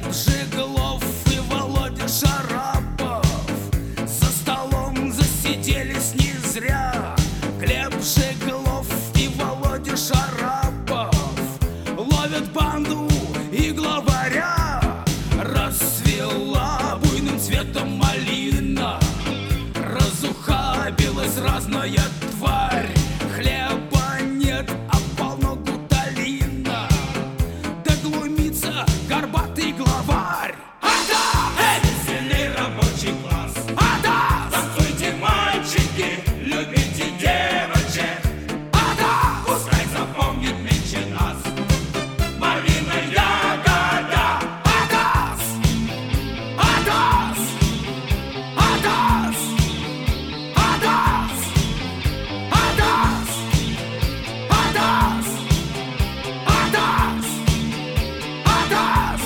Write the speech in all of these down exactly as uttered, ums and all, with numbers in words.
Жиглов и Володя Шарапов за столом засиделись не зря. Глеб Жиглов и Володя Шарапов ловят банду и главаря. Расцвела буйным цветом малина, разухабилась разная тварь. Хлеба нет, а полно гуталина, да глумится горбатый главарь. Ада! Эй, веселый рабочий класс! Ада! Танцуйте, мальчики, любите девочек! Ада! Пускай запомнит меньше нас малина ягода! Адас! Адас! Адас! Адас! Адас! Адас! Адас! Адас!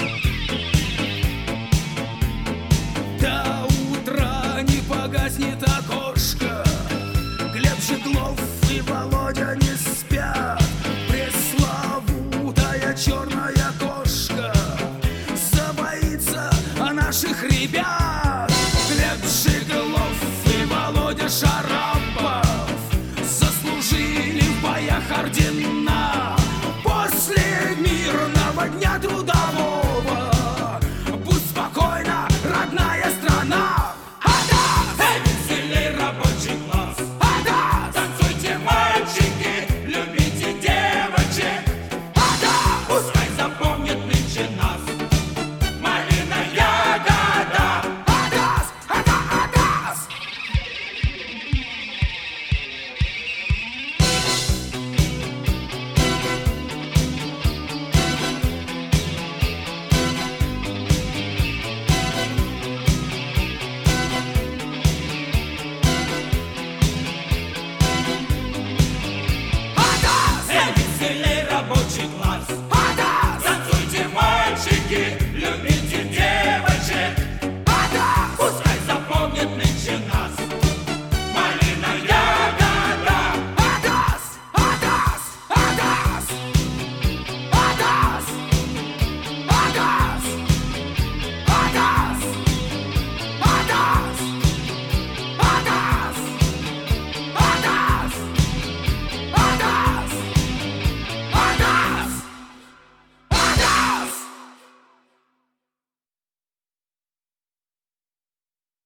До утра не погаснет